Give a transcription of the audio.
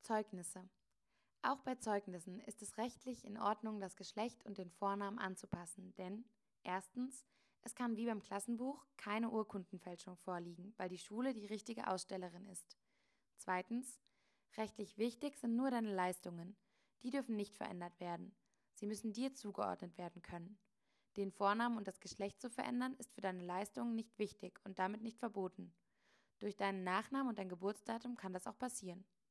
Zeugnisse. Auch bei Zeugnissen ist es rechtlich in Ordnung, das Geschlecht und den Vornamen anzupassen, denn erstens, es kann wie beim Klassenbuch keine Urkundenfälschung vorliegen, weil die Schule die richtige Ausstellerin ist. Zweitens, rechtlich wichtig sind nur deine Leistungen. Die dürfen nicht verändert werden. Sie müssen dir zugeordnet werden können. Den Vornamen und das Geschlecht zu verändern, ist für deine Leistungen nicht wichtig und damit nicht verboten. Durch deinen Nachnamen und dein Geburtsdatum kann das auch passieren.